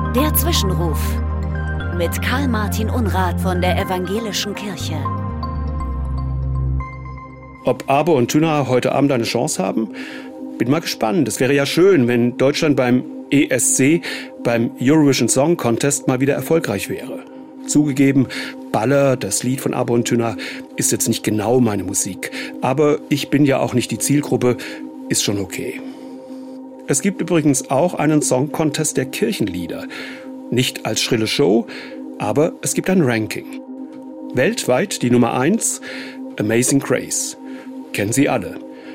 Der Zwischenruf mit Karl Martin Unrath von der Evangelischen Kirche. Ob Abo und Tuna heute Abend eine Chance haben? Bin mal gespannt. Es wäre ja schön, wenn Deutschland beim ESC, beim Eurovision Song Contest, mal wieder erfolgreich wäre. Zugegeben, Baller, das Lied von Abo und Tuna, ist jetzt nicht genau meine Musik. Aber ich bin ja auch nicht die Zielgruppe, ist schon okay. Es gibt übrigens auch einen Song Contest der Kirchenlieder. Nicht als schrille Show, aber es gibt ein Ranking. Weltweit die Nummer 1, Amazing Grace. Kennen Sie alle.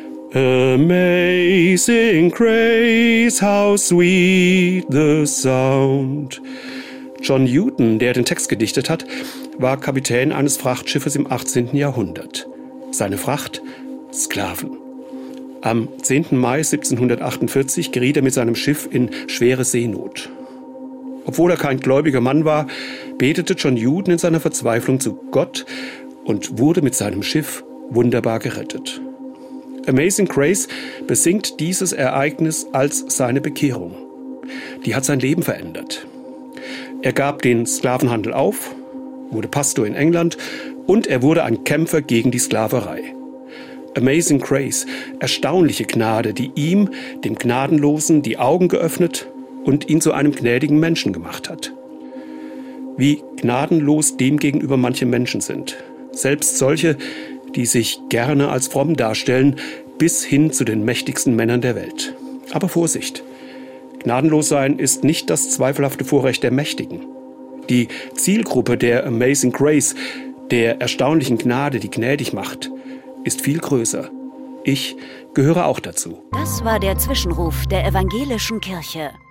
Amazing Grace, how sweet the sound. John Newton, der den Text gedichtet hat, war Kapitän eines Frachtschiffes im 18. Jahrhundert. Seine Fracht? Sklaven. Am 10. Mai 1748 geriet er mit seinem Schiff in schwere Seenot. Obwohl er kein gläubiger Mann war, betete John Newton in seiner Verzweiflung zu Gott und wurde mit seinem Schiff wunderbar gerettet. Amazing Grace besingt dieses Ereignis als seine Bekehrung. Die hat sein Leben verändert. Er gab den Sklavenhandel auf, wurde Pastor in England und er wurde ein Kämpfer gegen die Sklaverei. Amazing Grace, erstaunliche Gnade, die ihm, dem Gnadenlosen, die Augen geöffnet und ihn zu einem gnädigen Menschen gemacht hat. Wie gnadenlos demgegenüber manche Menschen sind. Selbst solche, die sich gerne als fromm darstellen, bis hin zu den mächtigsten Männern der Welt. Aber Vorsicht! Gnadenlos sein ist nicht das zweifelhafte Vorrecht der Mächtigen. Die Zielgruppe der Amazing Grace, der erstaunlichen Gnade, die gnädig macht, ist viel größer. Ich gehöre auch dazu. Das war der Zwischenruf der Evangelischen Kirche.